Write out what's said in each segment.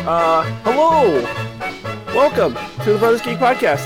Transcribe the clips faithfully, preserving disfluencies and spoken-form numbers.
Uh, hello! Welcome to the Brothers Geek Podcast.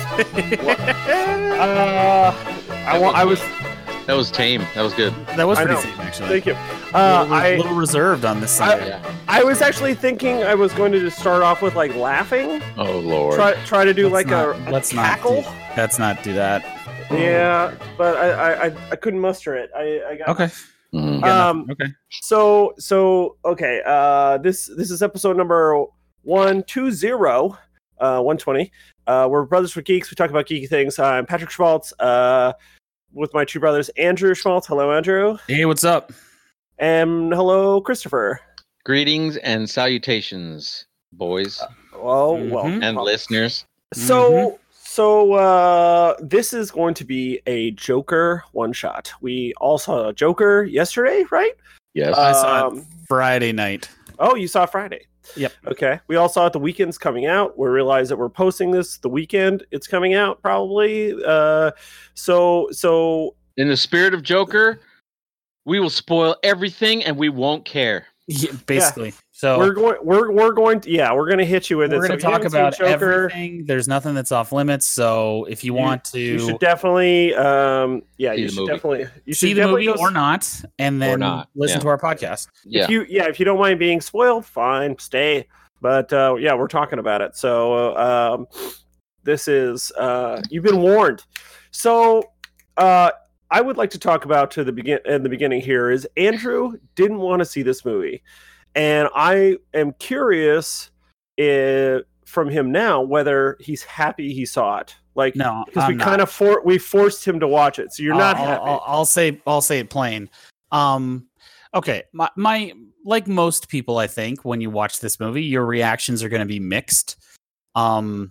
uh, I, wa- I was... That was tame. That was good. That was I pretty know. tame, actually. Thank you. A Uh, little, I, little reserved on this I, side. Yeah. I was actually thinking I was going to just start off with, like, laughing. Oh Lord. Try try to do, Let's like, not, a, a let's cackle. Not do, let's not do that. Yeah, but I, I, I, I couldn't muster it. I, I got Okay. Mhm. Yeah, Um, nothing. Okay. So so okay. Uh, this this is episode number one two zero, uh, one twenty. Uh, we're Brothers for Geeks. We talk about geeky things. I'm Patrick Schmaltz. Uh, with my two brothers, Andrew Schmaltz. Hello, Andrew. Hey, what's up? And hello, Christopher. Greetings and salutations, boys Well, Mhm. well, and well. listeners. So so uh, this is going to be a Joker one shot. We all saw Joker yesterday, right? Yes. I saw Um, it Friday night. Oh, you saw Friday. Yep. Okay. We all saw it the weekend's coming out. We realize that we're posting this the weekend it's coming out probably. Uh so so In the spirit of Joker, we will spoil everything and we won't care. Yeah, basically. So we're going we're we're going to yeah, we're going to hit you with we're it. going to So if you talk haven't seen about Joker, everything. There's nothing that's off limits. So if you, You- want to you should definitely um yeah, See you the should movie. definitely you see should the definitely movie go or s- not, and then not, listen yeah. to our podcast. Yeah. If you yeah, if you don't mind being spoiled, fine, stay. But uh yeah, we're talking about it. So um this is uh you've been warned. So uh I would like to talk about to the begin in the beginning here is Andrew didn't want to see this movie. And I am curious if, from him now whether he's happy he saw it. Like No, because I'm we not. kind of for we forced him to watch it. So you're not I'll, happy. I'll, I'll say I'll say it plain. Um, okay, my, my like most people, I think when you watch this movie, your reactions are going to be mixed. Um,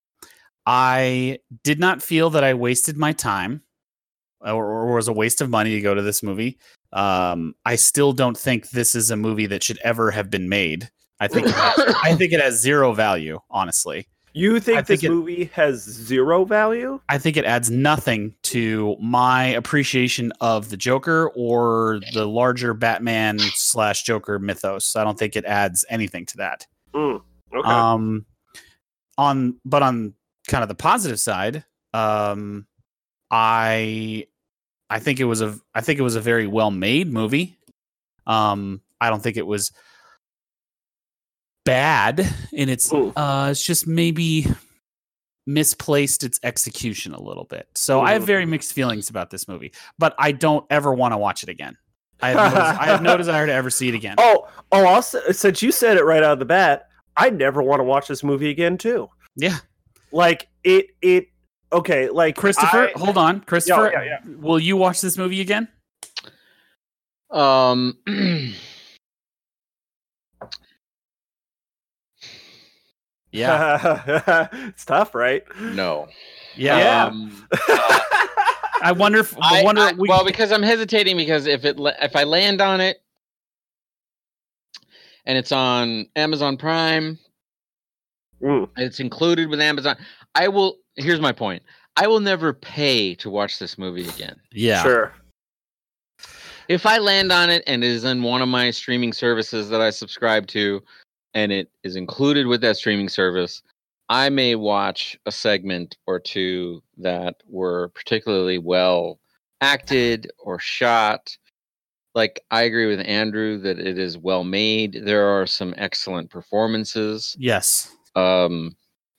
I did not feel that I wasted my time or, or was a waste of money to go to this movie. Um, I still don't think this is a movie that should ever have been made. I think it has, I think it has zero value, honestly. You think, I think this it- movie has zero value? I think it adds nothing to my appreciation of the Joker or the larger Batman slash Joker mythos. I don't think it adds anything to that. Mm, okay. Um, on but on kind of the positive side, um, I I think it was a I think it was a very well made movie. Um, I don't think it was bad in its Ooh. uh it's just maybe misplaced its execution a little bit. So I have Mhm. very mixed feelings about this movie, but I don't ever want to watch it again. I have, no, I have no desire to ever see it again. Oh, oh! Also, since you said it right out of the bat, I never want to watch this movie again, too. Yeah, Like it, it. Okay, like Christopher, I- hold on, Christopher. Yeah, yeah, Will you watch this movie again? Um Yeah, it's tough, right? no. yeah. Yeah. Um, I wonder if I I, wonder. I- we, well, because I'm hesitating because if it la- if I land on it and it's on Amazon Prime, Mm. it's included with Amazon. I will. Here's my point. I will never pay to watch this movie again. yeah, Sure. If I land on it and it is in one of my streaming services that I subscribe to, and it is included with that streaming service, I may watch a segment or two that were particularly well acted or shot. Like, I agree with Andrew that it is well made. There are some excellent performances. yes, Um,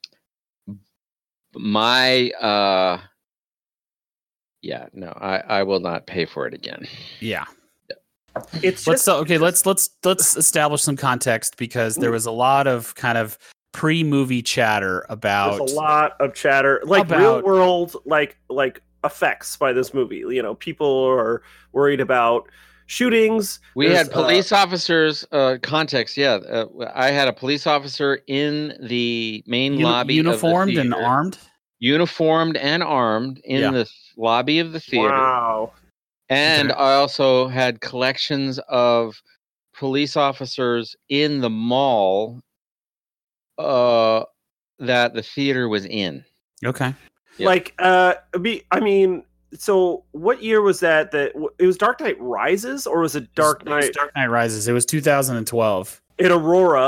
my, uh, yeah, no, I, I will not pay for it again. yeah. It's Let's just so, okay. Let's let's let's establish some context because there was a lot of kind of pre-movie chatter about there's a lot of chatter, like About- real world, like like effects by this movie. You know, people are worried about shootings. We There's, had police officers. Uh, context, yeah. Uh, I had a police officer in the main uni- lobby, uniformed of the and theater, armed. uniformed and armed in Yeah. the th- lobby of the theater. Wow. And Okay. I also had collections of police officers in the mall uh, that the theater was in. Okay. Yeah. Like, uh, be I mean, so what year was that? That it was Dark Knight Rises, or was it Dark It was Knight Dark Knight Rises. It was two thousand twelve. in Aurora?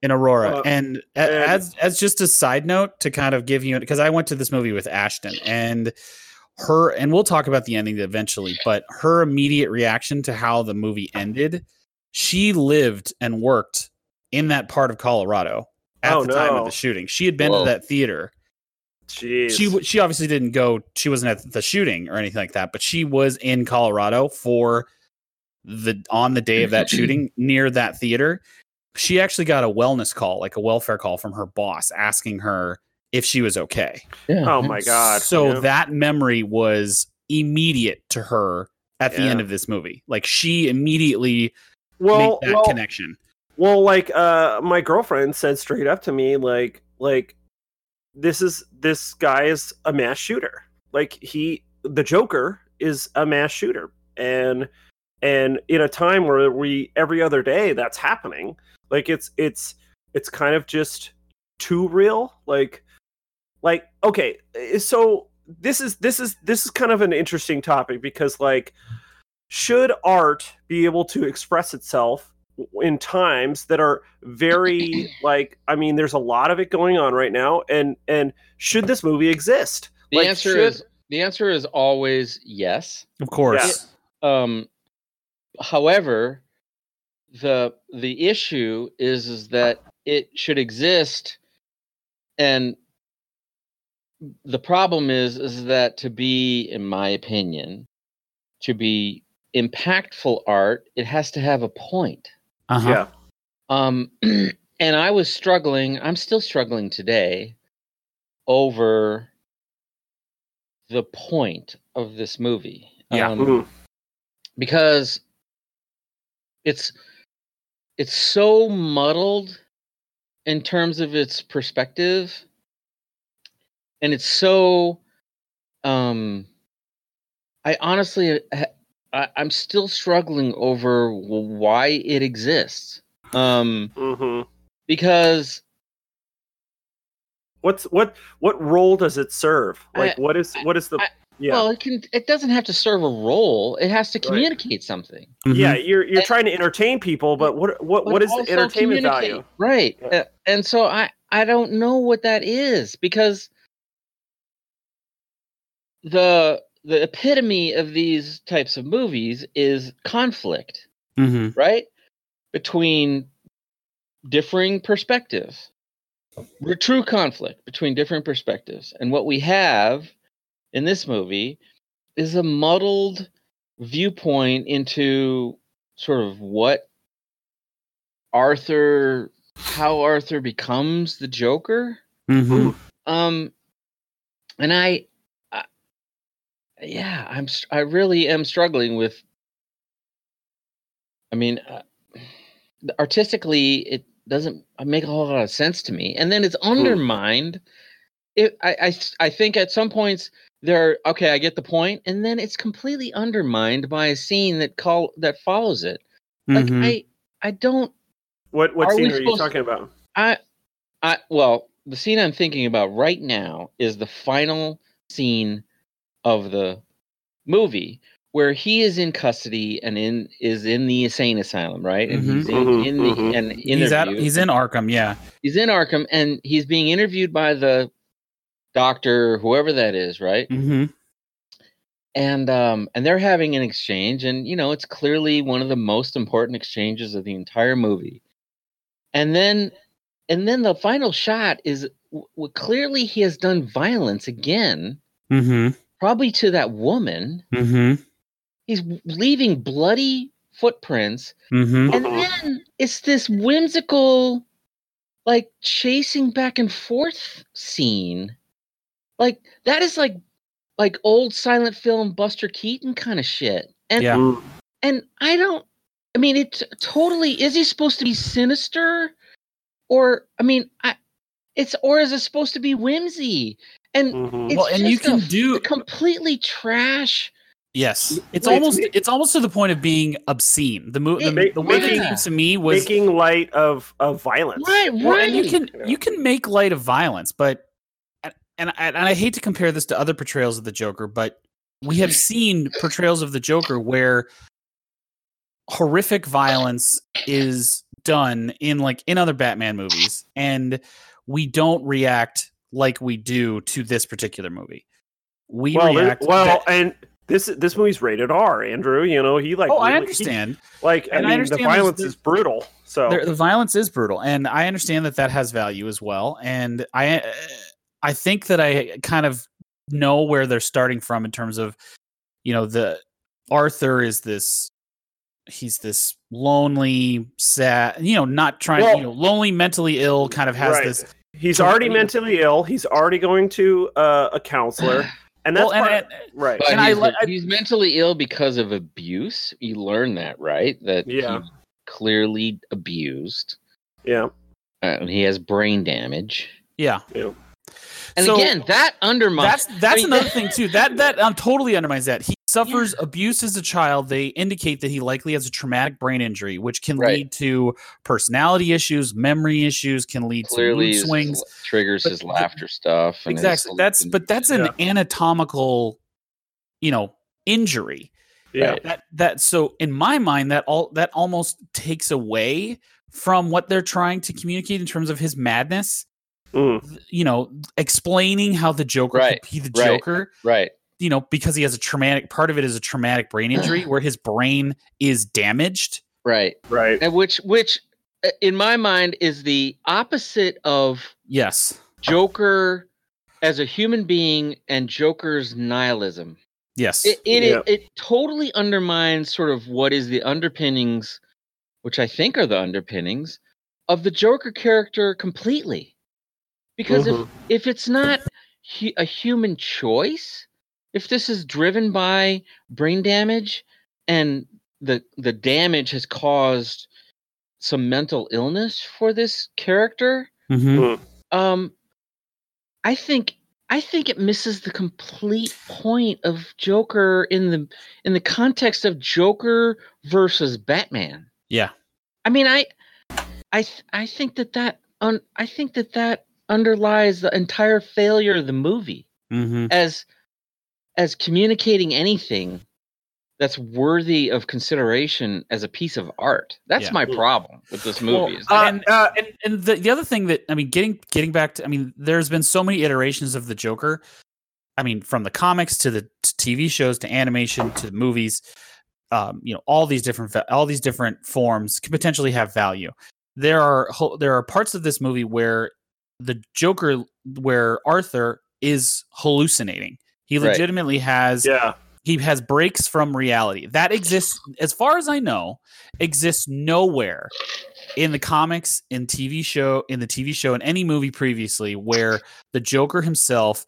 in Aurora. Uh, and, a- and- as as just a side note to kind of give you, because I went to this movie with Ashton, and her, and we'll talk about the ending eventually, but her immediate reaction to how the movie ended, she lived and worked in that part of Colorado at Oh, the time of no. the shooting. She had been Whoa. to that theater. Jeez. She w- she obviously didn't go. She wasn't at the shooting or anything like that, but she was in Colorado for the on the day of that shooting near that theater. She actually got a wellness call, like a welfare call from her boss, asking her if she was okay. Yeah. Oh my god. So Yeah. that memory was immediate to her at the Yeah. end of this movie. Like she immediately well, made that well, connection. well, like uh, my girlfriend said straight up to me, like, like this is this guy is a mass shooter. Like he, the Joker is a mass shooter, and and in a time where we every other day that's happening, like it's it's it's kind of just too real. Like like okay, so this is this is this is kind of an interesting topic because like should art be able to express itself in times that are very like I mean there's a lot of it going on right now, and and should this movie exist? The Like, answer should- is the answer is always yes. Of course. Um, however, the the issue is is that it should exist, and the problem is is that to be, in my opinion, to be impactful art, it has to have a point. Uh-huh. yeah. Um, and I was struggling. I'm still struggling today over the point of this movie. Yeah. Um, Mhm. because it's it's so muddled in terms of its perspective, and it's so um I honestly ha- I, I'm still struggling over w- why it exists. Um Mhm. because What's what what role does it serve? Like I- what is what is the I- yeah. well, it can it doesn't have to serve a role. It has to Right. communicate something. Mhm. Yeah, you're you're And- trying to entertain people, but what what but what is the also entertainment communicate. value? Right. Yeah. Uh, and so I I don't know what that is, because the the epitome of these types of movies is conflict, Mhm. right? Between differing perspectives. R- True conflict between different perspectives. And what we have in this movie is a muddled viewpoint into sort of what Arthur, how Arthur becomes the Joker. Mhm. Um, and I, I yeah, I'm, str- I really am struggling with. I mean, uh, artistically, it doesn't make a whole lot of sense to me, and then it's undermined. It, I, I, th- I think at some points there. Are, okay, I get the point, and then it's completely undermined by a scene that call that follows it. Like Mhm. I, I don't. What what Are we scene are you supposed- talking about? I, I well, the scene I'm thinking about right now is the final scene of the movie where he is in custody and in is in the insane asylum, right? And he's in, Mhm, in the mhm. and He's at interviewed. he's in Arkham, yeah. He's in Arkham, and he's being interviewed by the doctor, whoever that is, right? Mhm. And um and they're having an exchange, and you know it's clearly one of the most important exchanges of the entire movie. And then and then the final shot is w- w- clearly he has done violence again, Mhm. probably to that woman. Mhm. He's leaving bloody footprints, Mhm. and Mhm. then it's this whimsical, like chasing back and forth scene. Like that is like like old silent film Buster Keaton kind of shit. And Yeah. Mm. and I don't. I mean, it t- totally is. He supposed to be sinister, or I mean, I. It's or is it supposed to be whimsy? And Mhm. it's Well, and you just a can f- do- a completely trash. Yes. It's Wait, almost wait. it's almost to the point of being obscene. The mo- the, It- the way that making- came to me was Making light of of violence. Right, well, right. and you can Yeah. you can make light of violence, but and, and and I hate to compare this to other portrayals of the Joker, but we have seen portrayals of the Joker where horrific violence is done in like in other Batman movies, and we don't react like we do to this particular movie. We well, react well, that, and this this movie's rated R, Andrew. You know, he like. oh, I really- understand. He, like, And I I mean, understand the violence there's- is brutal. So The, the violence is brutal, and I understand that that has value as well. And I, uh, I think that I kind of know where they're starting from in terms of, you know, the Arthur is this, he's this lonely, sad, you know, not trying, Well- you know, lonely, mentally ill, kind of has Right. this. he's So- already mentally ill. He's already going to uh, a counselor, and that's Well, and, part- and right. But And I he's, li- I- he's mentally ill because of abuse. You learn that, right? That Yeah. he's clearly abused. Yeah. Uh, and he has brain damage. yeah. And So- again, that undermines. That's that's I mean, another thing too. That that um, totally undermines that. He suffers abuse as a child. They indicate that he likely has a traumatic brain injury, which can Right. lead to personality issues, memory issues, can lead clearly to his- mood swings. triggers But his the- laughter stuff. And his Exactly. That's but that's an Yeah. anatomical, you know, injury. Yeah. Right. That that so in my mind that all that almost takes away from what they're trying to communicate in terms of his madness. Mm. You know, explaining how the Joker Right, could be the right. Joker. right. You know, because he has a traumatic part of it is a traumatic brain injury where his brain is damaged. Right. Right. And which, which, uh, in my mind, is the opposite of Yes. Joker as a human being and Joker's nihilism. Yes. It it, Yeah. it it totally undermines sort of what is the underpinnings, which I think are the underpinnings of the Joker character completely. Because Mhm. if if it's not hu- a human choice, if this is driven by brain damage and the the damage has caused some mental illness for this character, Mhm. um, I think I think it misses the complete point of Joker in the in the context of Joker versus Batman. Yeah. I mean, I I th- I think that that un- I think that that underlies the entire failure of the movie Mhm. as as communicating anything that's worthy of consideration as a piece of art. That's Yeah. my problem with this movie. Well, is Uh, and uh, and, and the, the other thing that I mean, getting getting back to, I mean, there's been so many iterations of the Joker. I mean, from the comics to the to T V shows to animation to the movies, um, you know, all these different va- all these different forms can potentially have value. There are ho- there are parts of this movie where the Joker, where Arthur is hallucinating. He Right. legitimately has yeah. he has breaks from reality that exists, as far as I know, exists nowhere in the comics, in T V show, in the T V show, in any movie previously, where the Joker himself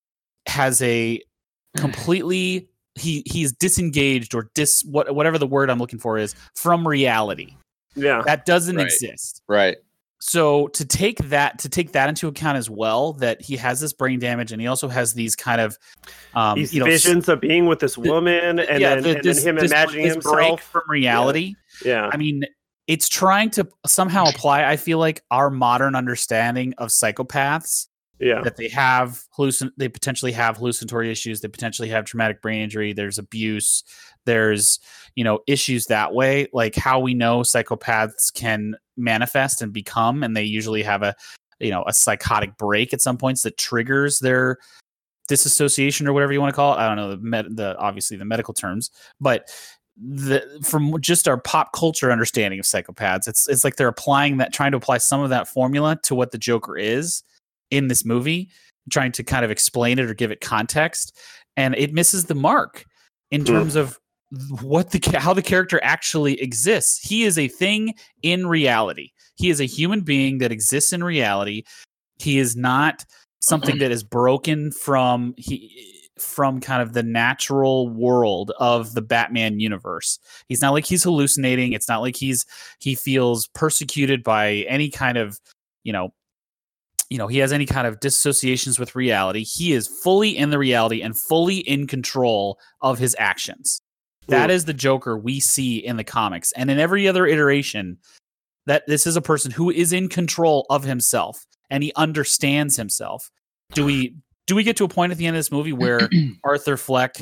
has a completely he he's disengaged or dis what whatever the word I'm looking for is from reality. Yeah. That doesn't Right. exist. right. So to take that to take that into account as well, that he has this brain damage and he also has these kind of um, These you know, visions of being with this woman, and yeah, then, the- and this- then him this- imagining this break himself. from reality. Yeah. I mean, it's trying to somehow apply, I feel like, our modern understanding of psychopaths, Yeah. that they have hallucin they potentially have hallucinatory issues, they potentially have traumatic brain injury, there's abuse, there's, you know, issues that way, like how we know psychopaths can manifest and become, and they usually have a, you know, a psychotic break at some points that triggers their disassociation or whatever you want to call it. I don't know the med- the obviously the medical terms, but the from just our pop culture understanding of psychopaths, it's it's like they're applying that, trying to apply some of that formula to what the Joker is in this movie, trying to kind of explain it or give it context, and it misses the mark in Hmm. terms of what the ca- how the character actually exists. He is a thing in reality. He is a human being that exists in reality. He is not something that is broken from he from kind of the natural world of the Batman universe. He's not like he's hallucinating. It's not like he's he feels persecuted by any kind of, you know, you know, he has any kind of dissociations with reality. He is fully in the reality and fully in control of his actions. That Mm. is the Joker we see in the comics. And in every other iteration, that this is a person who is in control of himself and he understands himself. Do we do we get to a point at the end of this movie where Arthur Fleck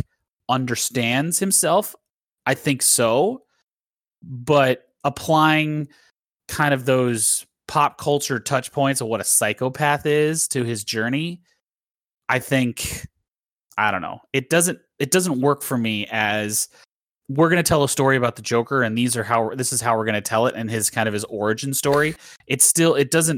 understands himself? I think so. But applying kind of those pop culture touch points of what a psychopath is to his journey, I think, I don't know. It doesn't it doesn't work for me as we're going to tell a story about the Joker and these are how this is how we're going to tell it and his kind of his origin story. It's still it doesn't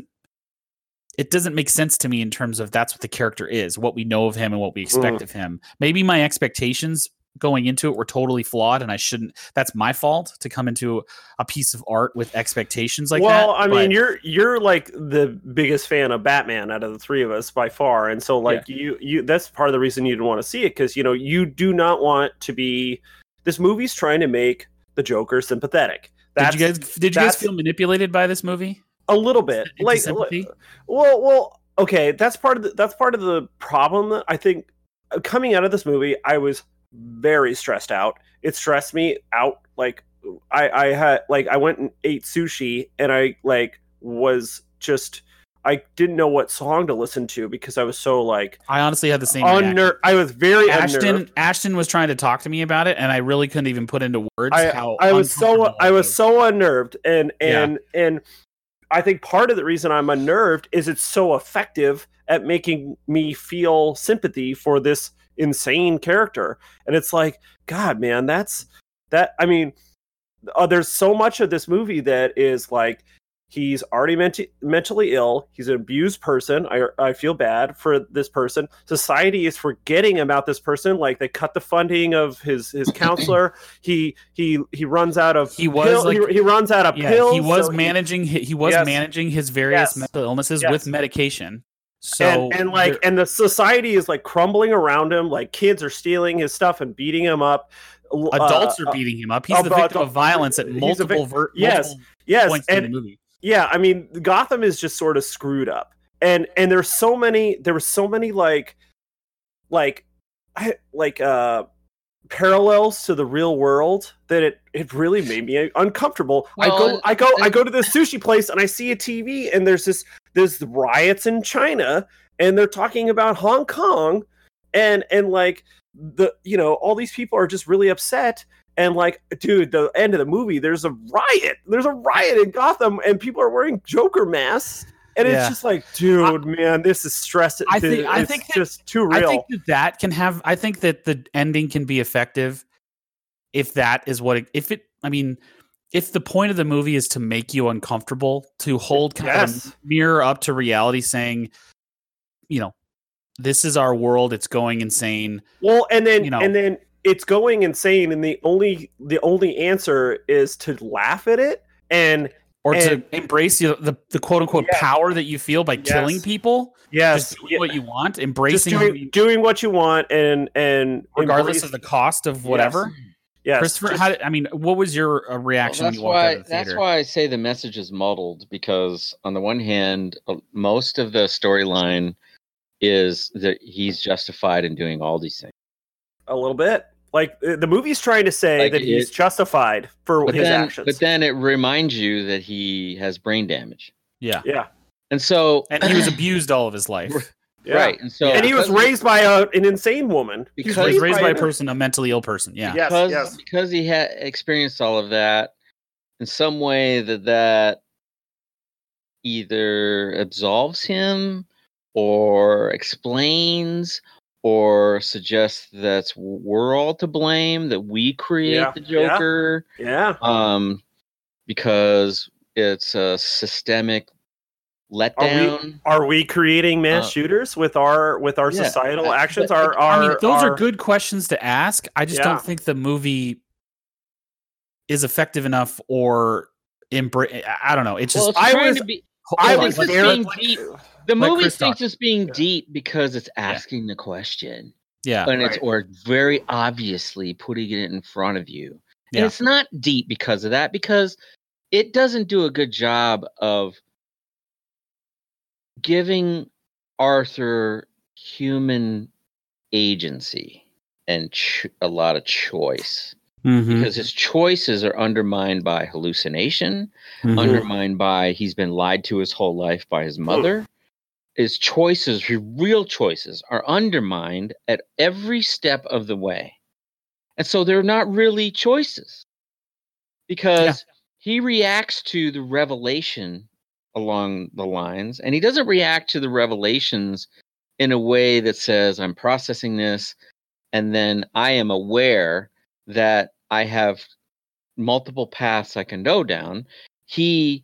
it doesn't make sense to me in terms of that's what the character is, what we know of him and what we expect Mm. of him. Maybe my expectations going into it were totally flawed and I shouldn't that's my fault to come into a piece of art with expectations like well, that. I but- mean, you're you're like the biggest fan of Batman out of the three of us by far, and so like you you that's part of the reason you didn't want to see it because you know you do not want to be. This movie's trying to make the Joker sympathetic. That's, did you guys did you guys that's- feel manipulated by this movie? a little bit Into like sympathy? well well okay that's part of the, that's part of the problem that I think uh, coming out of this movie I was very stressed out. It stressed me out. Like I I had like I went and ate sushi and I like was just I didn't know what song to listen to because I was so like I honestly had the same reaction. unner I was very Ashton unnerved. Ashton was trying to talk to me about it and I really couldn't even put into words I, how I was so uncomfortable I was so unnerved and Yeah. and and I think part of the reason I'm unnerved is it's so effective at making me feel sympathy for this insane character. And it's like, God, man, that's that. I mean, uh, there's so much of this movie that is like, he's already menti- mentally ill. He's an abused person. I, I feel bad for this person. Society is forgetting about this person. Like they cut the funding of his, his counselor. he he he runs out of He was pill- like- he, he runs out of yeah, pills. he was so he- managing he, he was Yes. managing his various Yes. mental illnesses Yes. with medication. So and, and like there- and the society is like crumbling around him. Like kids are stealing his stuff and beating him up. L- adults uh, are beating him up. He's the about- victim of violence at he's a multiple, vic- ver- yes, multiple yes, points in and the movie. yeah, I mean, Gotham is just sort of screwed up, and and there's so many, there were so many like, like, I like uh parallels to the real world that it it really made me uncomfortable. I Well, go, and- I go, I and- go to this sushi place and I see a T V and there's this there's riots in China and they're talking about Hong Kong and and like the you know all these people are just really upset. And like, dude, the end of the movie, there's a riot. There's a riot in Gotham, and people are wearing Joker masks. And Yeah. it's just like, dude, man, this is stress. I think- I it's think that- just too I real. think that that can have. I think that the ending can be effective if that is what. It, if it, I mean, if the point of the movie is to make you uncomfortable, to hold kind Yes. of a mirror up to reality, saying, you know, this is our world. It's going insane. Well, and then you know. and then it's going insane, and the only the only answer is to laugh at it and Or And- to embrace the, the, the quote unquote Yes. power that you feel by Yes. killing people, yes, just doing yeah, what you want, just embracing who doing, you- doing what you want and and regardless embrace- of the cost of whatever. yes, Christopher, just- how did, I mean, what was your uh, Well, reaction when that's you walked out why of the theater? that's why I say the message is muddled because on the one hand, uh, most of the storyline is that he's justified in doing all these things. a little bit. Like uh, the movie's trying to say Like, that he's it- justified for But his then, actions. but then it reminds you that he has brain damage, Yeah, yeah, and so and he was abused all of his life. yeah. right, and so and he was because- raised by a, an insane woman. He Because- was raised by a an- person, a mentally ill person. Yeah, Yes, because yes. because he had experienced all of that in some way that that either absolves him or explains or suggests that we're all to blame, that we create Yeah, the yeah. Joker, Yeah, um because it's a systemic letdown. are we creating mass Uh, actions with our with our yeah, societal I- actions? but- Are I are mean, those are are- good questions to ask. I just Yeah. don't think the movie is effective enough or embra- I don't know. It's just Well, it's I trying was- to be. hold I on, was let- it's very- being deep. The Let movie Chris thinks talk. it's being Yeah. deep because it's asking the question. yeah, And it's Right. or very obviously putting it in front of you. And Yeah. it's not deep because of that, because it doesn't do a good job of giving Arthur human agency and ch- a lot of choice. Mhm, Because his choices are undermined by hallucination, mhm. undermined by he's been lied to his whole life by his mother. His choices, his real choices, are undermined at every step of the way. And so they're not really choices. Because he reacts to the revelation along the lines, and he doesn't react to the revelations in a way that says, I'm processing this, and then I am aware that I have multiple paths I can go down. He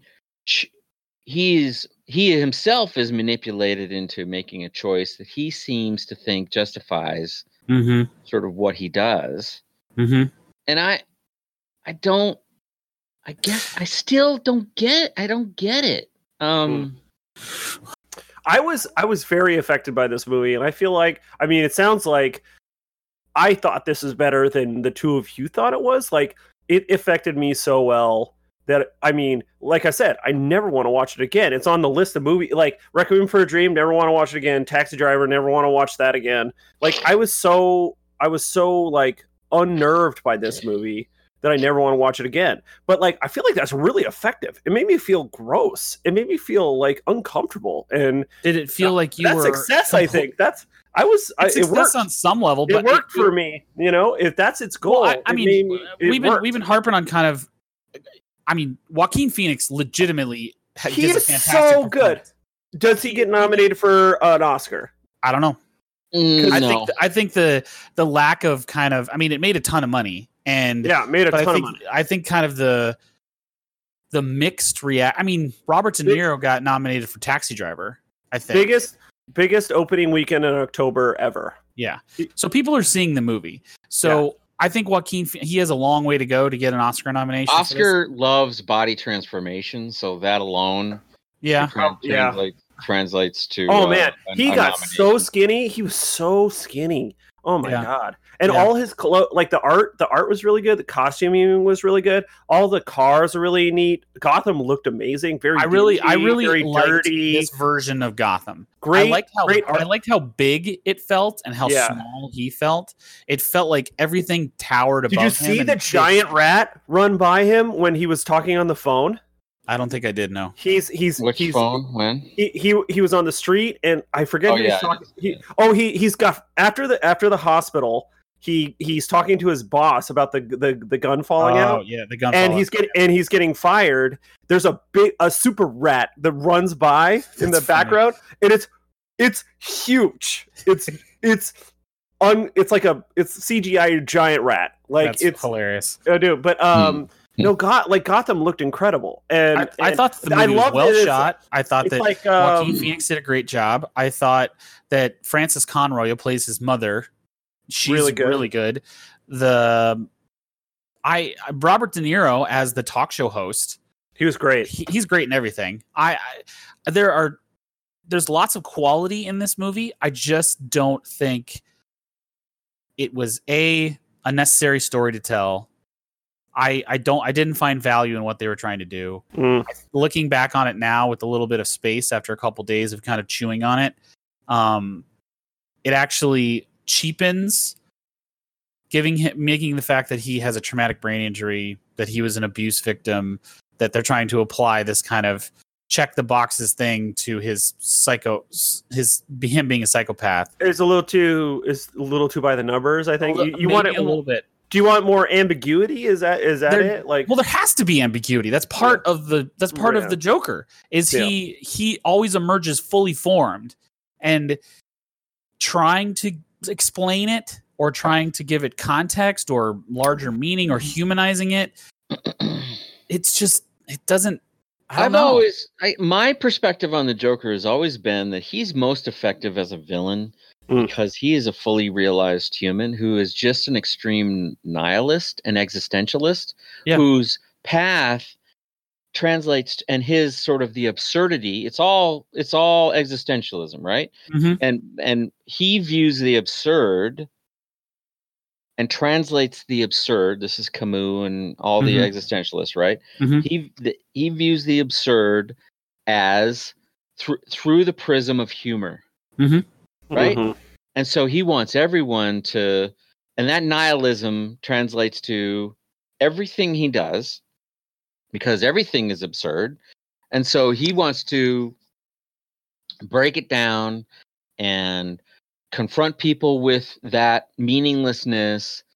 he's he himself is manipulated into making a choice that he seems to think justifies Mm-hmm. sort of what he does. Mm-hmm. And I I don't I guess I still don't get I don't get it. Um I was I was very affected by this movie, and I feel like I mean it sounds like I thought this is better than the two of you thought it was. Like it affected me so well that I mean, like I said, I never want to watch it again. It's on the list of movie like Requiem for a Dream, never want to watch it again. Taxi Driver, never want to watch that again. Like I was so I was so like unnerved by this movie that I never want to watch it again. But like I feel like that's really effective. It made me feel gross. It made me feel like uncomfortable. And did it feel like you that's were success? compl- I think that's I was I, It's it success worked on some level, but it worked it- for me. You know, if that's its goal. Well, I, I it mean, made me- it we've been worked. we've been harping on kind of. I mean, Joaquin Phoenix legitimately ha- He gives a is fantastic so good. performance. Does he get nominated for an Oscar? I don't know. mm, I no. think th- I think the the lack of kind of. I mean, it made a ton of money, and Yeah, made a but ton I think of money. I think kind of the the mixed react. I mean, Robert De Big- Niro got nominated for Taxi Driver. I think Biggest biggest opening weekend in October ever. Yeah. So people are seeing the movie. So I think Joaquin, he has a long way to go to get an Oscar nomination. for this. Oscar loves body transformation, so that alone Yeah. tran- yeah. translate, translates to. Oh uh, man, an- he a got so nomination. skinny. He was so skinny. Oh my Yeah. god! And Yeah. all his clo- like the art, the art was really good. The costuming was really good. All the cars are really neat. Gotham looked amazing. Very, I really, I dingy, really very liked dirty. this version of Gotham. Great, I liked how great I art. liked how big it felt and how Yeah. small he felt. It felt like everything towered Did above you him. see and the it- giant rat run by him when he was talking on the phone? I don't think I did know. He's he's Which he's phone? When? he, he he was on the street and I forget Oh, who yeah, he's talking. yeah. He, oh, he he's got after the after the hospital. He he's talking to his boss about the the, the gun falling oh out, yeah, the gun. and fall he's out. getting and he's getting fired. There's a big a super rat that runs by in the That's funny. background, and it's it's huge. It's it's un it's like a it's C G I giant rat. Like That's it's hilarious. I do, but um. No, God, like Gotham looked incredible, and I, I and thought the I movie was loved well it. It's- shot. I thought It's that like Joaquin um, Phoenix did a great job. I thought that Frances Conroy, who plays his mother, she's Really really good. good. The I Robert De Niro as the talk show host, he was great. he, he's great in everything. I, I there are there's lots of quality in this movie. I just don't think it was a a necessary story to tell. I, I don't I didn't find value in what they were trying to do. Mm. Looking back on it now with a little bit of space after a couple days of kind of chewing on it, um, it actually cheapens giving him making the fact that he has a traumatic brain injury, that he was an abuse victim, that they're trying to apply this kind of check the boxes thing to his psycho his him being a psychopath. It's a little too is a little too by the numbers. I think you, you want it a little bit. Do you want more ambiguity? Is that is that There- it? Like, Well, there has to be ambiguity. That's part of the that's part Yeah. of the Joker. Is Yeah. he he always emerges fully formed, and trying to explain it or trying to give it context or larger meaning or humanizing it, it's just it doesn't. I don't I've know. always I, my perspective on the Joker has always been that he's most effective as a villain Mm. because he is a fully realized human who is just an extreme nihilist and existentialist Yeah. whose path translates and his sort of the absurdity it's all it's all existentialism, right? Mhm. and and he views the absurd and translates the absurd. This is Camus and all the Mhm. existentialists, right? Mhm. He the, he views the absurd as through through the prism of humor, right? Mhm. And so he wants everyone to, and that nihilism translates to everything he does because everything is absurd. And so he wants to break it down and confront people with that meaninglessness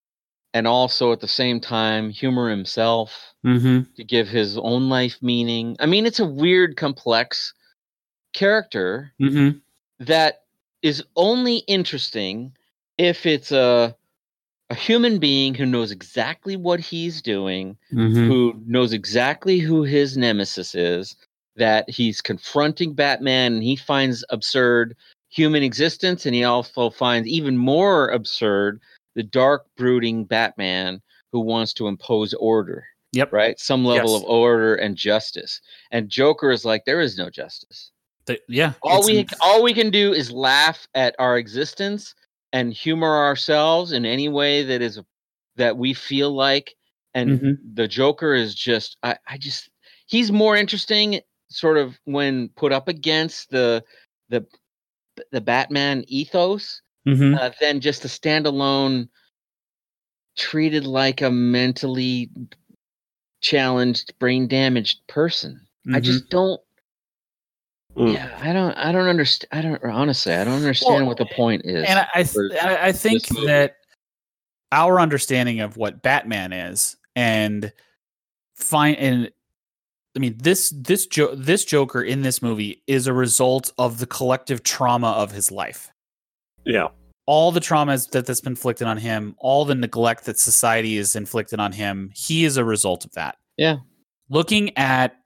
and also at the same time humor himself Mm-hmm. to give his own life meaning. I mean, it's a weird, complex character Mm-hmm. that is only interesting if it's a a human being who knows exactly what he's doing, Mm-hmm. who knows exactly who his nemesis is, that he's confronting Batman and he finds absurd human existence, and he also finds even more absurd the dark, brooding Batman who wants to impose order. Yep. Right? Some level Yes. of order and justice. And Joker is like, there is no justice. The, yeah. All it's- we all we can do is laugh at our existence and humor ourselves in any way that is that we feel like. And Mhm. the Joker is just I, I just he's more interesting sort of when put up against the the the Batman ethos Mhm. uh, than just a standalone treated like a mentally challenged, brain damaged person. I Mhm. just don't Mm. Yeah, I don't. I don't understand. I don't honestly. I don't understand Well, what the point is. And I, I, th- for I I think this movie. that our understanding of what Batman is and find and I mean this this jo- this Joker in this movie is a result of the collective trauma of his life. Yeah. All the traumas that that's been inflicted on him, all the neglect that society is inflicted on him, he is a result of that. Yeah. Looking at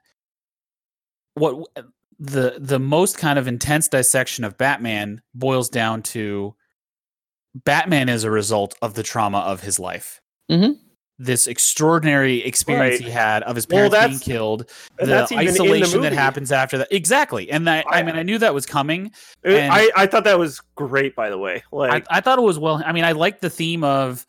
what the the most kind of intense dissection of Batman boils down to Batman is a result of the trauma of his life. Mhm. This extraordinary experience Right. he had of his Well, parents being that's- killed, and the that's even in the isolation that movie. happens after that. Exactly. And I, I I- mean, I knew that was coming. It- And- I, I thought that was great, by the way. Like, I, I thought it was well. I mean, I like the theme of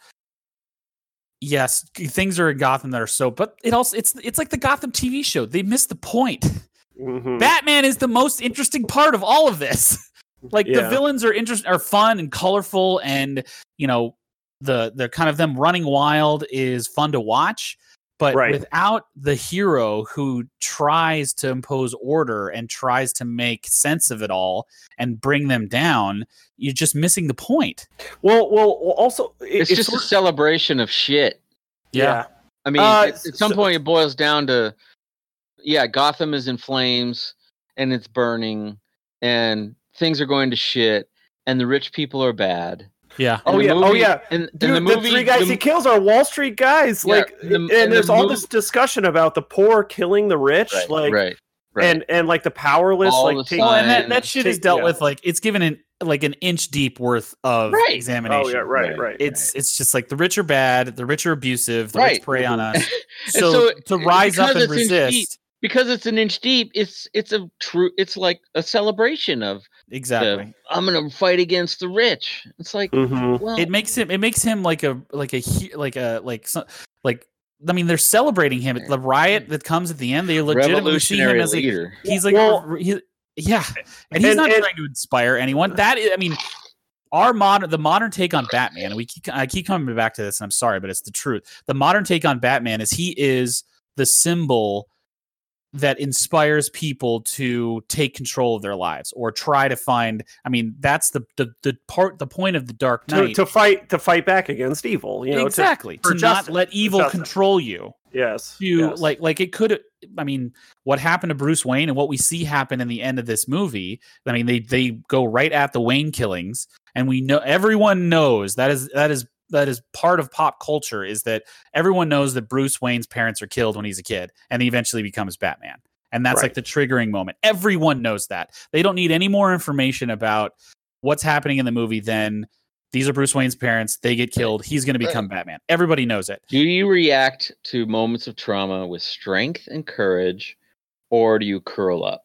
yes, things are in Gotham that are so, but it also it's it's like the Gotham T V show. They missed the point. mhm. Batman is the most interesting part of all of this. Like the Yeah. villains are interest are fun and colorful, and you know the the kind of them running wild is fun to watch. But Right. without the hero who tries to impose order and tries to make sense of it all and bring them down, you're just missing the point. well, well, also, it- It's, just a sort- celebration of shit. yeah. I mean, Uh, at, at some so- point, it boils down to, yeah, Gotham is in flames and it's burning, and things are going to shit, and the rich people are bad. Yeah. Oh, And the yeah, oh, movie- yeah. And, and Dude, the the, movie, three guys the- he kills are Wall Street guys. Yeah, like, the- and, and there's the all mov- this discussion about the poor killing the rich, right, like, right, right. and and like the powerless, All like the take, Well, and that, signs, that shit take- is dealt yeah. with like it's given an like an inch deep worth of Right. examination. Oh yeah, right, Right. right. It's it's just like the rich are bad, the rich are abusive, the Right. rich prey on us. And So, so, to rise up because and it's inch deep, resist, because it's an inch deep, it's it's a true, it's like a celebration of exactly. the, I'm gonna fight against the rich. It's like, Mhm. well, It makes him it makes him like a like a he- like a like so- like I mean they're celebrating him. The riot that comes at the end, they legitimately see him revolutionary as a leader. he's like Well- he, yeah, and he's And- not and- trying to inspire anyone. That is, I mean, our modern the modern take on Batman, and we keep, I keep coming back to this, and I'm sorry, but it's the truth. The modern take on Batman is he is the symbol that inspires people to take control of their lives or try to find. I mean, that's the the, the part the point of the Dark to, Knight. to fight to fight back against evil, you know. to- exactly for to, not justice, let evil justice. control you. yes. To yes. like like it could. I mean, what happened to Bruce Wayne and what we see happen in the end of this movie. I mean, they they go right at the Wayne killings, and we know everyone knows that is that is that is part of pop culture. Is that everyone knows that Bruce Wayne's parents are killed when he's a kid, and he eventually becomes Batman. And that's Right. like the triggering moment. Everyone knows that. They don't need any more information about what's happening in the movie than these are Bruce Wayne's parents. They get killed. He's going to become Batman. Everybody knows it. Do you react to moments of trauma with strength and courage, or do you curl up?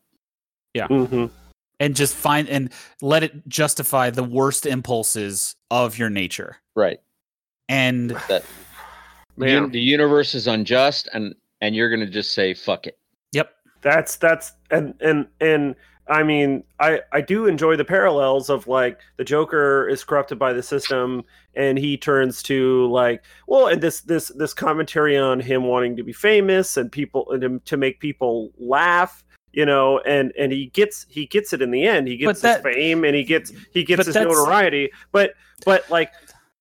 Mhm. And just find and let it justify the worst impulses of your nature. Right. And That the, Man. un- the universe is unjust, and and you're gonna just say fuck it. yep. That's that's and and and I mean, I I do enjoy the parallels of like the Joker is corrupted by the system, and he turns to like, well, and this this this commentary on him wanting to be famous and people and to, to make people laugh, you know, and and he gets he gets it in the end. He gets But that- his fame and he gets he gets but his that's- notoriety. But but like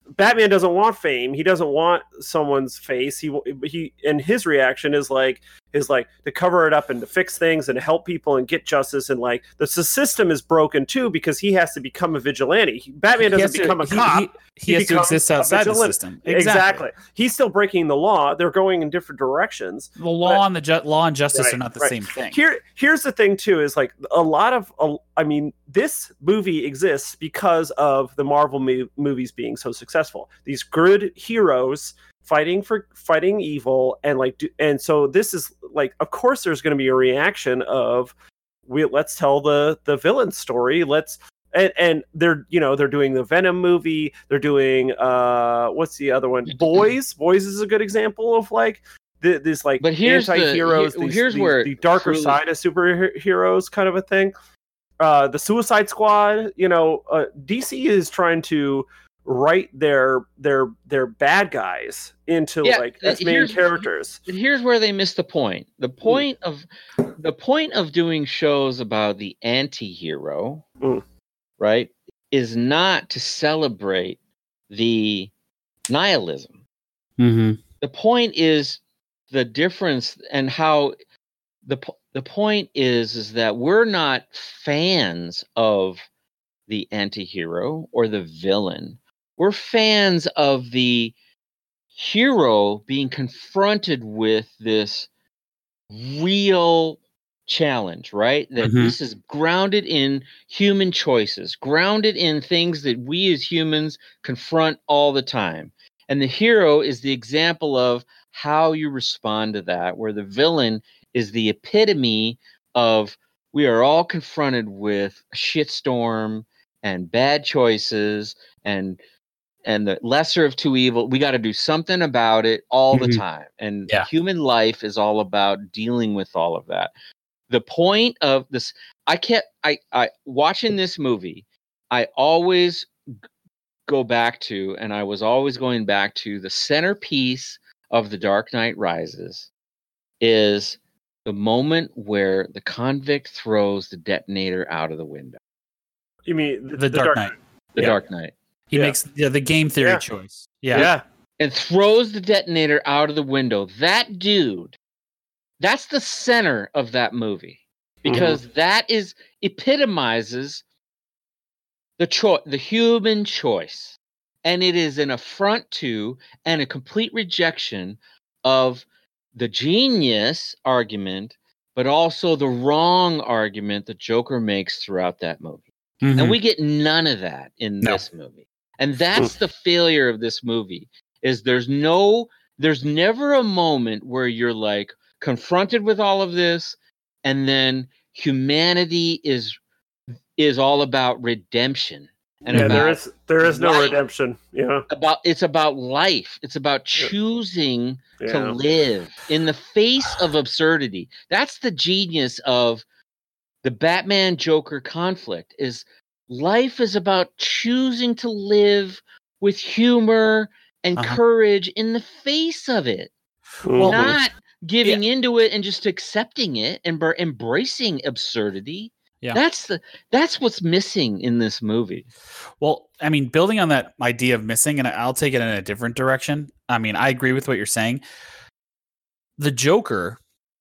Batman doesn't want fame. He doesn't want someone's face. He he and his reaction is like is like to cover it up and to fix things and to help people and get justice. And like the system is broken too because he has to become a vigilante. He, Batman doesn't to, become a he, cop. He, he, he has to exist outside the system. Exactly. exactly. He's still breaking the law. They're going in different directions. The law but, and the ju- law and justice right, are not the right. same thing. Here, here's the thing too: is like a lot of, uh, I mean, this movie exists because of the Marvel mo- movies being so successful. These good heroes fighting for fighting evil, and like, do, and so this is like, of course, there's going to be a reaction of, we let's tell the the villain story. Let's. And, and they're you know they're doing the Venom movie. They're doing uh what's the other one? Boys. Boys is a good example of like the, this like but here's anti-heroes. The, these, here's these, where the darker truly... side of superheroes kind of a thing. Uh, the Suicide Squad. You know, uh, D C is trying to write their their their bad guys into yeah, like as main here's, characters. Here's where they miss the point. The point mm. of the point of doing shows about the anti-hero. Mm. Right, is not to celebrate the nihilism. Mm-hmm. The point is the difference, and how the the point is is that we're not fans of the anti-hero or the villain. We're fans of the hero being confronted with this real challenge, right? That mm-hmm. this is grounded in human choices, grounded in things that we as humans confront all the time. And the hero is the example of how you respond to that, where the villain is the epitome of we are all confronted with a shitstorm and bad choices and and the lesser of two evil. We got to do something about it all mm-hmm. the time. And yeah. human life is all about dealing with all of that. The point of this, I can't, I, I, watching this movie, I always go back to, and I was always going back to the centerpiece of The Dark Knight Rises is the moment where the convict throws the detonator out of the window. You mean the, the, the Dark, Dark Knight? The yeah. Dark Knight. He yeah. makes yeah, the game theory yeah. choice. Yeah. Yeah. And throws the detonator out of the window. That dude, that's the center of that movie. Because mm-hmm. that is epitomizes the choice, the human choice. And it is an affront to and a complete rejection of the genius argument, but also the wrong argument that Joker makes throughout that movie. Mm-hmm. And we get none of that in no. this movie. And that's the failure of this movie, is there's no, there's never a moment where you're like confronted with all of this, and then humanity is is all about redemption. And yeah, about there is there is no life. redemption. Yeah, about it's about life. It's about choosing yeah. to live in the face of absurdity. That's the genius of the Batman Joker conflict. Is life is about choosing to live with humor and uh-huh. courage in the face of it, well, not giving yeah. into it and just accepting it and ber- embracing absurdity. Yeah. That's the that's what's missing in this movie. Well, I mean, building on that idea of missing, and I'll take it in a different direction. I mean, I agree with what you're saying. The Joker,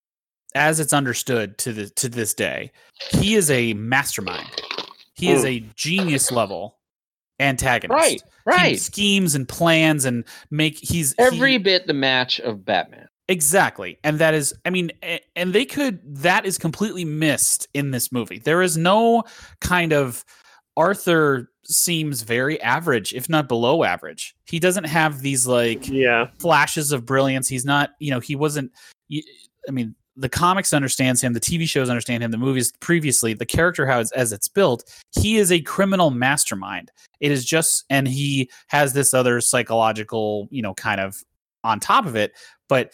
as it's understood to the to this day, he is a mastermind. He is a genius level antagonist. Right, right. He schemes and plans and make he's every he, bit the match of Batman. Exactly. And that is, I mean, and they could, that is completely missed in this movie. There is no kind of, Arthur seems very average, if not below average. He doesn't have these like yeah. flashes of brilliance. He's not, you know, he wasn't, I mean, the comics understands him, the T V shows understand him, the movies previously, the character how it's, as it's built, he is a criminal mastermind. It is just, and he has this other psychological, you know, kind of on top of it, but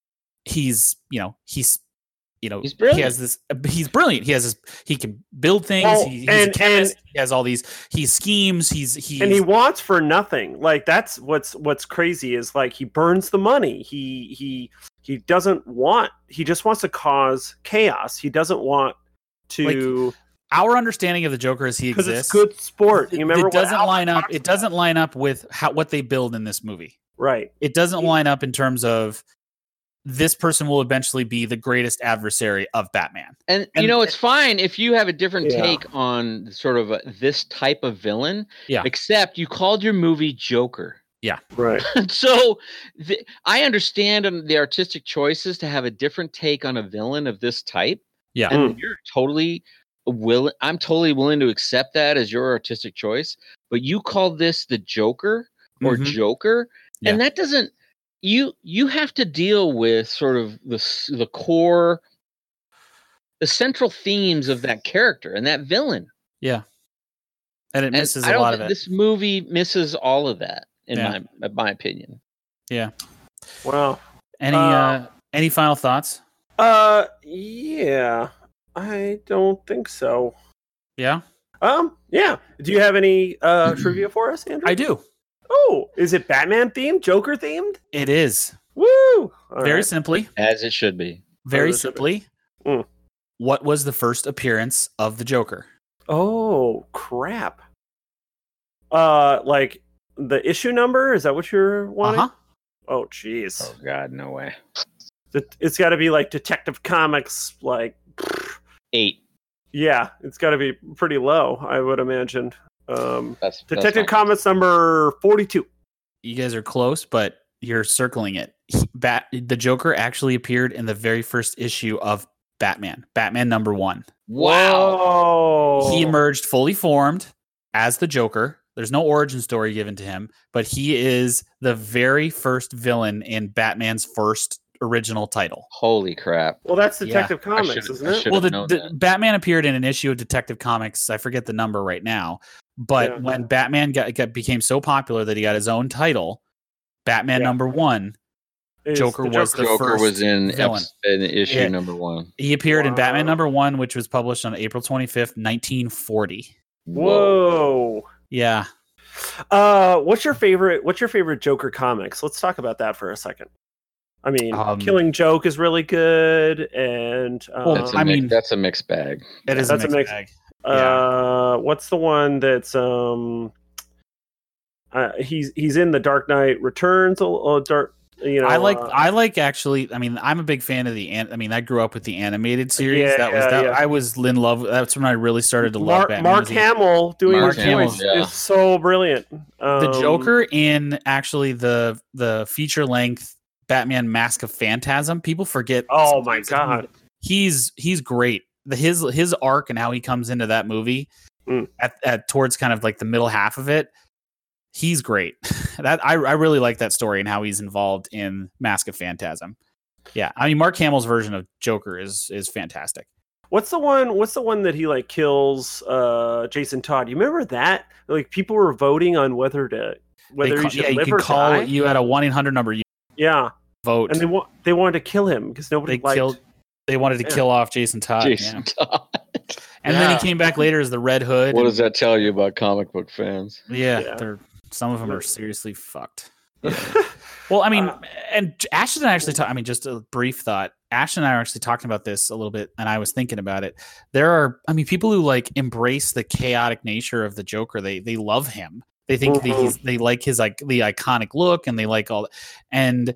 he's, you know, he's, you know, he's he has this, he's brilliant. He has this, he can build things. Well, he, he's and, a chemist. and, he has all these, he schemes. He's, he's, and he wants for nothing. Like that's what's, what's crazy is like, he burns the money. He, he, he doesn't want, he just wants to cause chaos. He doesn't want to, like, our understanding of the Joker as he because exists, it's good sport. You remember it doesn't what line up. talks It doesn't line up with how what they build in this movie. Right. It doesn't line up in terms of this person will eventually be the greatest adversary of Batman. And, And- you know, it's fine if you have a different Yeah. take on sort of a, this type of villain. Yeah. Except you called your movie Joker. Right. So the, I understand um, the artistic choices to have a different take on a villain of this type. Yeah. And you're totally willing. I'm totally willing to accept that as your artistic choice. But you called this the Joker or Mhm. Joker, Yeah. and that doesn't. You you have to deal with sort of the s- the core, the central themes of that character and that villain. Yeah. And it And misses I a don't lot of think it. this movie misses all of that, in Yeah. my my opinion. Yeah. Wow. Any Uh, uh, any final thoughts? Uh, yeah. I don't think so. Yeah, Um, yeah. Do you have any uh trivia for us, Andrew? I do. Oh, is it Batman themed? Joker themed? It is Woo! All very right. simply, As it should be. very Oh, that's a bit- simply. Mm. What was the first appearance of the Joker? Oh crap. Uh, like the issue number? Is that what you're Uh wanting? huh. Oh, jeez. Oh God, no way. It- It's got to be like Detective Comics. Like, Eight. yeah, it's got to be pretty low, I would imagine. Um, That's Detective that's Comics number forty-two. You guys are close, but you're circling it. He- Bat the Joker actually appeared in the very first issue of Batman. Batman number one. Wow. Whoa. He emerged fully formed as the Joker. There's no origin story given to him, but he is the very first villain in Batman's first original title. Holy crap. Well, that's Yeah, Detective I Comics, should've- isn't I it? should've Well, the, known the that. Batman appeared in an issue of Detective Comics. I forget the number right now, but Yeah. when Batman got, got became so popular that he got his own title, Batman Yeah. number one, Is Joker the was the Joker first was in, villain. eps- in issue Yeah. number one. He appeared in Batman Wow. number one, which was published on April twenty-fifth, nineteen forty. Whoa. Yeah. Uh, what's your favorite? What's your favorite Joker comics? Let's talk about that for a second. I mean, Um, Killing Joke is really good, and um, Well, That's a I mix- mean- that's a mixed bag. It is That's a a mixed mix- bag. uh, what's the one that's um, uh, he's he's in the Dark Knight Returns. Uh, dark, you know, I like uh, I like actually I mean I'm a big fan of the an- I mean I grew up with the animated series. Yeah, that was yeah, that yeah. I was in love. That's when I really started to love Mark, Batman. Mark was the- Hamill doing Mark his Hamill, voice yeah. is so brilliant. the Um, Joker in actually the the feature length Batman Mask of Phantasm. People forget. Oh my sometimes that god. he- he's he's great. The his his arc and how he comes into that movie Mm. at, at towards kind of like the middle half of it. He's great. That I I really like that story and how he's involved in Mask of Phantasm. Yeah, I mean Mark Hamill's version of Joker is is fantastic. What's the one? What's the one that he like kills uh, Jason Todd? You remember that? Like people were voting on whether to whether They he call- should yeah, you live can or call. die. You had a one eight hundred number. You Yeah, vote. and they want they wanted to kill him because nobody They liked. killed. They wanted to Yeah. kill off Jason Todd. Jason yeah. Todd. And then Yeah. he came back later as the Red Hood. What and- does that tell you about comic book fans? Yeah, Yeah. they're some of them Yeah. are seriously fucked. Well, I mean, Uh, and Ashton and I actually talk, I mean, just a brief thought. Ashton and I are actually talking about this a little bit, and I was thinking about it. There are, I mean, people who like embrace the chaotic nature of the Joker. They they love him. They think that Mhm. he's they like his like the iconic look, and they like all. And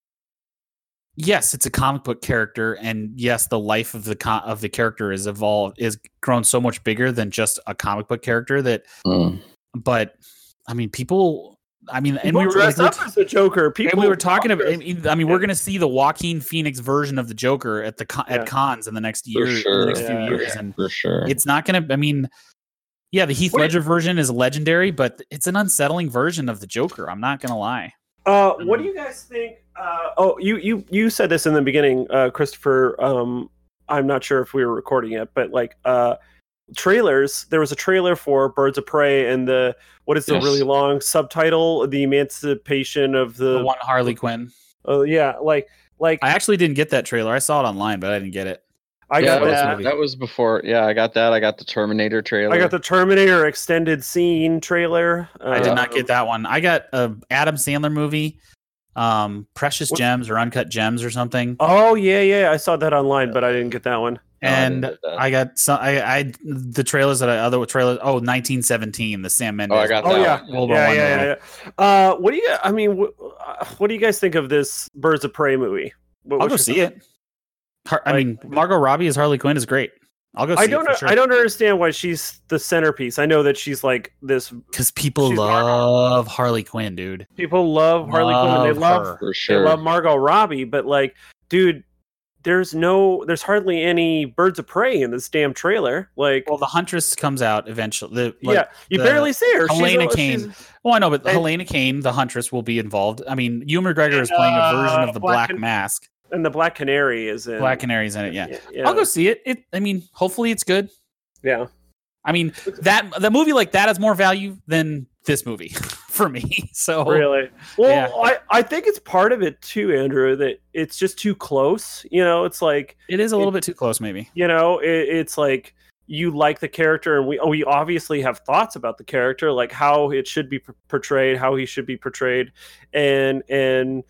yes, it's a comic book character, and yes, the life of the co- of the character is evolved is grown so much bigger than just a comic book character. That, Mm. but I mean, people. I mean, and People we were dress like, up as the Joker. People. and we were talking about. I mean, I mean, we're Yeah. going to see the Joaquin Phoenix version of the Joker at the con- Yeah. at cons in the next For year, in sure. the next Yeah. few For years, and For sure. it's not going to. I mean, yeah, the Heath Wait. Ledger version is legendary, but it's an unsettling version of the Joker. I'm not going to lie. Uh, what do you guys think? Uh, oh, you you you said this in the beginning, uh, Christopher. Um, I'm not sure if we were recording it, but like uh, trailers. There was a trailer for Birds of Prey, and the what is the Yes. really long subtitle? The Emancipation of The the. one Harley Quinn. Oh yeah, like like I actually didn't get that trailer. I saw it online, but I didn't get it. I yeah, got that was, that. that was before. Yeah, I got that. I got the Terminator trailer. I got the Terminator extended scene trailer. I did Uh, not get that one. I got a Adam Sandler movie, um, Precious What- Gems or Uncut Gems or something. Oh yeah, yeah. I saw that online, but I didn't get that one. And didn't get that. I got some. I, I the trailers that I other trailers. Oh, nineteen seventeen, the Sam Mendes. Oh, I got Oh that yeah, one. World War yeah, One yeah, movie. yeah, yeah. Uh, what do you? I mean, what, uh, what do you guys think of this Birds of Prey movie? What, I'll go what's see your- it. Har- I Like- mean, Margot Robbie as Harley Quinn is great. I'll go see I don't. it know, for sure. I don't understand why she's the centerpiece. I know that she's like this. Because people She's love Harley Quinn, dude. People love Harley Quinn. And they love. her. For They sure. love Margot Robbie, but like, dude, there's no. There's hardly any Birds of Prey in this damn trailer. Like, Well, the Huntress comes out eventually. The, like, yeah, you the- barely see her. Helena she's, Kane. she's- Oh, I know, but And- Helena Kane, the Huntress, will be involved. I mean, Ewan McGregor is And, playing a uh, version of the Black Black Can- Mask. and the Black Canary is in. Black Canary's in it. Yeah. yeah. I'll go see it. It. I mean, hopefully it's good. Yeah. I mean, that the movie like that has more value than this movie for me. So Really? Well, Yeah. I, I think it's part of it too, Andrew, that it's just too close. You know, it's like, it is a little bit too close, maybe. you know, it, it's like you like the character, and we oh, we obviously have thoughts about the character, like how it should be p- portrayed, how he should be portrayed, and and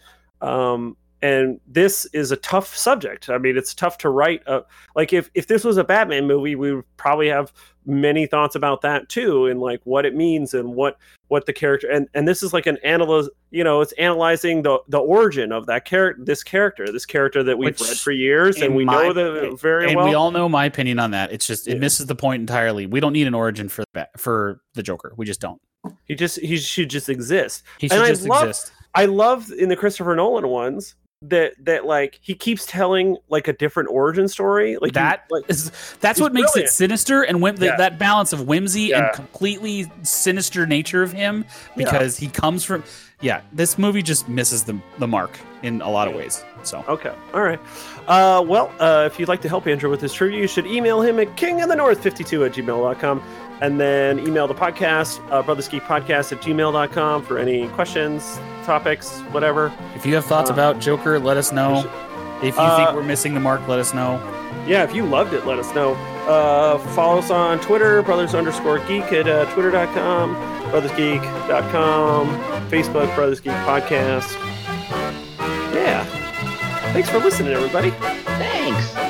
um and this is a tough subject. I mean, it's tough to write. A, like if if this was a Batman movie, we would probably have many thoughts about that too, and like what it means and what what the character and and this is like an analyze. You know, it's analyzing the the origin of that character, this character, this character that we've Which, read for years, and in we my- know that very and well. we all know my opinion on that. It's just it Yeah. misses the point entirely. We don't need an origin for the, for the Joker. We just don't. he just he should just exist. He should And I just love- exist. I love in the Christopher Nolan ones that that like he keeps telling like a different origin story. Like That he, like is that's he's what makes brilliant. it sinister and whim- the, Yeah. that balance of whimsy Yeah. and completely sinister nature of him Yeah. because he comes from yeah this movie just misses the the mark in a lot of ways. So okay, all right. Uh, well, uh, if you'd like to help Andrew with his trivia, you should email him at king of the north fifty-two at gmail dot com, and then email the podcast, uh, Brothers Geek Podcast at gmail dot com for any questions, topics, whatever. if you have thoughts Uh, about Joker, let us know. If you Uh, think we're missing the mark, let us know. Yeah, if you loved it, let us know. Uh, follow us on Twitter, brothers underscore geek at uh, twitter dot com, brothers geek dot com, Facebook, Brothers Geek Podcast. Yeah. Thanks for listening, everybody. Thanks.